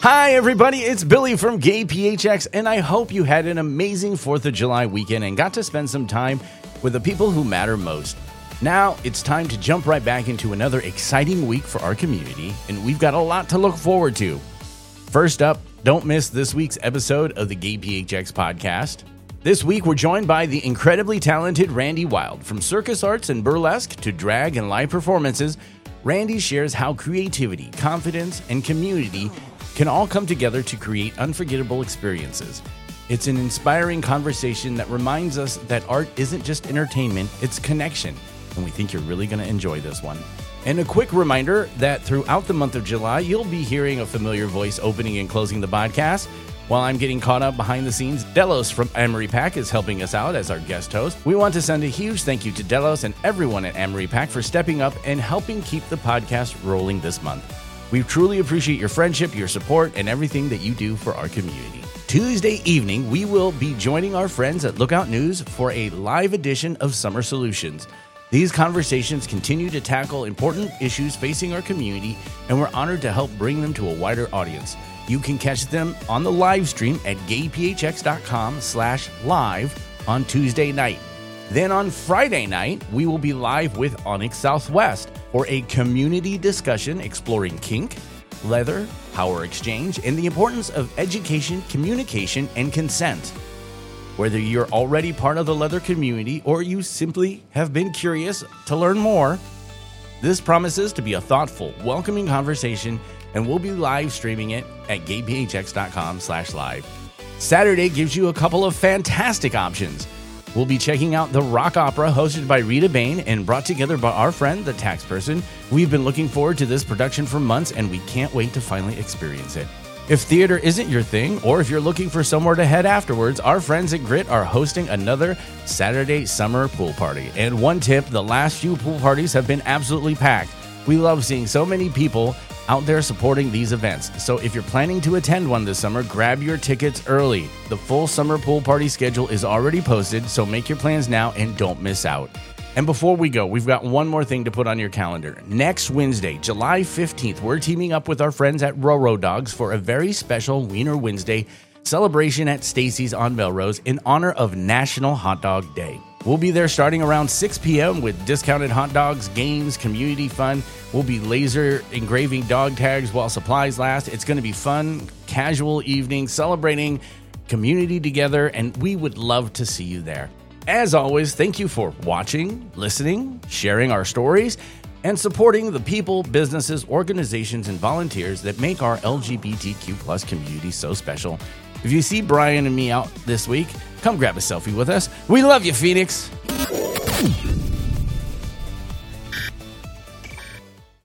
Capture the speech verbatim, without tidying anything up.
Hi, everybody. It's Billy from Gay P H X, and I hope you had an amazing fourth of July weekend and got to spend some time with the people who matter most. Now, it's time to jump right back into another exciting week for our community, and we've got a lot to look forward to. First up, don't miss this week's episode of the Gay P H X podcast. This week, we're joined by the incredibly talented Randy Wild. From circus arts and burlesque to drag and live performances, Randy shares how creativity, confidence, and community can all come together to create unforgettable experiences. It's an inspiring conversation that reminds us that art isn't just entertainment, it's connection, and we think you're really going to enjoy this one. And a quick reminder that throughout the month of July, you'll be hearing a familiar voice opening and closing the podcast. While I'm getting caught up behind the scenes, Delos from Amory Pack is helping us out as our guest host. We want to send a huge thank you to Delos and everyone at Amory Pack for stepping up and helping keep the podcast rolling this month. We truly appreciate your friendship, your support, and everything that you do for our community. Tuesday evening, we will be joining our friends at Lookout News for a live edition of Summer Solutions. These conversations continue to tackle important issues facing our community, and we're honored to help bring them to a wider audience. You can catch them on the live stream at gayphx.com slash live on Tuesday night. Then on Friday night, we will be live with Onyx Southwest for a community discussion exploring kink, leather, power exchange, and the importance of education, communication, and consent. Whether you're already part of the leather community or you simply have been curious to learn more, this promises to be a thoughtful, welcoming conversation, and we'll be live streaming it at gayphx.com slash live. Saturday gives you a couple of fantastic options. We'll be checking out the rock opera hosted by Rita Bain and brought together by our friend, the Tax Person. We've been looking forward to this production for months, and we can't wait to finally experience it. If theater isn't your thing, or if you're looking for somewhere to head afterwards, our friends at Grit are hosting another Saturday summer pool party. And one tip, the last few pool parties have been absolutely packed. We love seeing so many people out there supporting these events. So if you're planning to attend one this summer, grab your tickets early. The full summer pool party schedule is already posted, so make your plans now and don't miss out. And before we go, we've got one more thing to put on your calendar. Next Wednesday, July fifteenth, we're teaming up with our friends at Roro Dogs for a very special Wiener Wednesday celebration at Stacy's on Melrose in honor of National Hot Dog Day. We'll be there starting around six p.m. with discounted hot dogs, games, community fun. We'll be laser engraving dog tags while supplies last. It's going to be fun, casual evening, celebrating community together, and we would love to see you there. As always, thank you for watching, listening, sharing our stories, and supporting the people, businesses, organizations, and volunteers that make our L G B T Q plus community so special. If you see Brian and me out this week, come grab a selfie with us. We love you, Phoenix.